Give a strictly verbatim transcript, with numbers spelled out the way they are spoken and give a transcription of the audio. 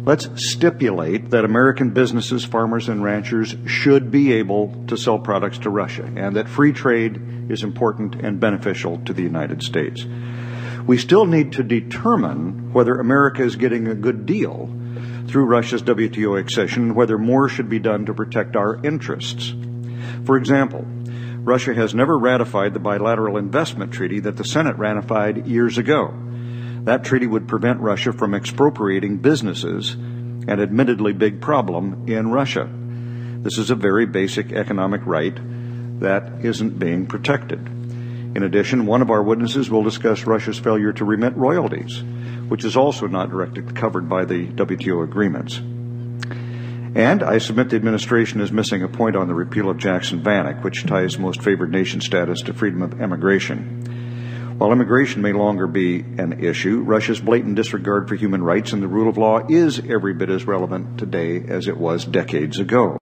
Let's stipulate that American businesses, farmers, and ranchers should be able to sell products to Russia, and that free trade is important and beneficial to the United States. We still need to determine whether America is getting a good deal through Russia's W T O accession, and whether more should be done to protect our interests. For example, Russia has never ratified the bilateral investment treaty that the Senate ratified years ago. That treaty would prevent Russia from expropriating businesses, an admittedly big problem in Russia. This is a very basic economic right that isn't being protected. In addition, one of our witnesses will discuss Russia's failure to remit royalties, which is also not directly covered by the W T O agreements. And I submit the administration is missing a point on the repeal of Jackson-Vanik, which ties most favored nation status to freedom of immigration. While immigration may longer be an issue, Russia's blatant disregard for human rights and the rule of law is every bit as relevant today as it was decades ago.